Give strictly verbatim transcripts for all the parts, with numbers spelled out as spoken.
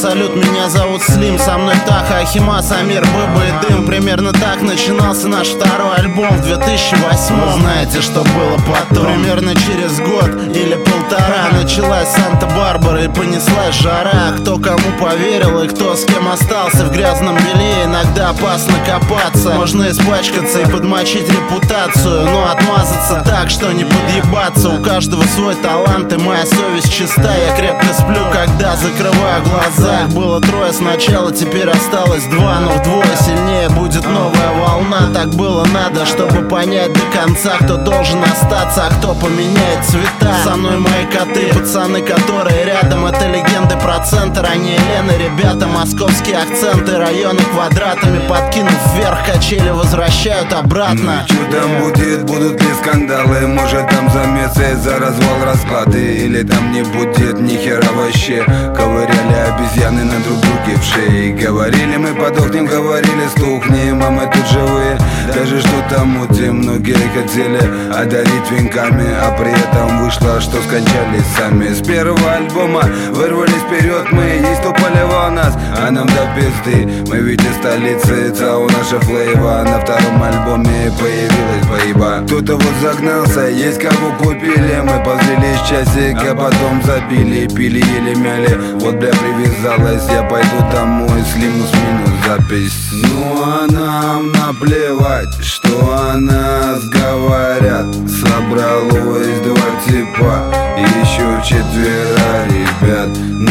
салют, меня зовут Слим. Со мной Таха, Ахимас, Амир, Быба и Дым. Примерно так начинался наш второй альбом в две тысячи восьмом. Знаете, что было потом? Примерно через год или полтора началась Санта-Барбара и понеслась жара. Кто кому поверил и кто с кем остался в грязном белье. Иногда опасно копаться, можно испачкаться и подмочить репутацию, но отмазаться так, что не подъебаться. У каждого свой талант и моя совесть чиста. Я крепко сплю, когда закрываю глаза. Их было трое сначала, теперь осталось два, но вдвое сильнее будет новая волна. Так было надо, чтобы понять до конца, кто должен остаться, а кто поменяет цвета. Со мной мои коты, пацаны, которые рядом. Это легенды про центр, а не Елены. Ребята, московские акценты, районы квадратами. Подкинув вверх, качели возвращают обратно. Ну, что там будет, будут ли скандалы? Может там замесы за развал, расклады? Или там не будет ни хера вообще? Ковыряли обезьяны на друг друге в шее. Говорили, мы подохнем, говорили, стухнем, а мы тут живые. Даже что-то мутим, многие хотели одарить венками, а при этом вышло, что скончались сами. С первого альбома вырвались вперед мы и ступали во нас, а нам до пизды. Мы ведь из столицы, ЦАУ наша флейва. На втором альбоме появилась поеба. Кто-то вот загнался, есть кого купили. Мы позлились часик, а потом забили. Пили, ели, мяли, вот бля привязалась. Я пойду домой, Слиму сменю запись. Ну а нам наплевать, что о нас говорят. Собралось два типа, еще четверо ребят.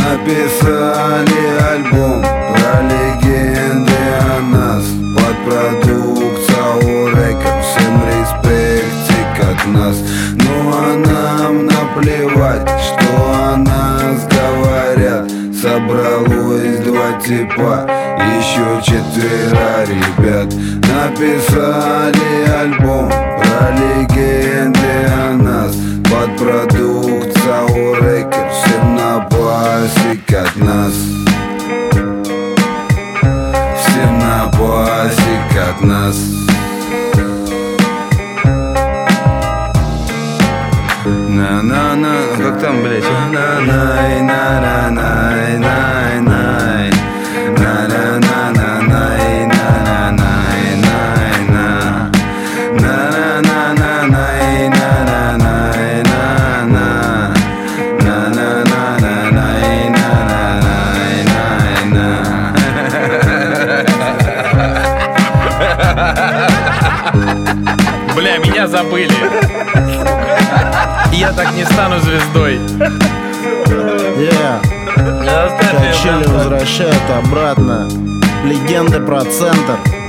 Написали альбом про легенды о нас. Под продукт ЦАУ Рекорд, всем респектик от нас. Ну а нам наплевать, что о нас говорят. Собралось два типа, еще четверо ребят. Написали альбом про легенды о нас. Под продукт ЦАУ Рекорд, всем на басик от нас. Всем на басик от нас. На-на-на, как там, блять? На-най, на-на-най, най-най. На-на-на-на-най, на-на-най, най-на. На-на-на-на-най, на-на-най, на-на. На-на-на-на-най, на-на-най, най-на. Бля, меня забыли. Я так не стану звездой. Yeah. Качели возвращают обратно. Легенды про центр.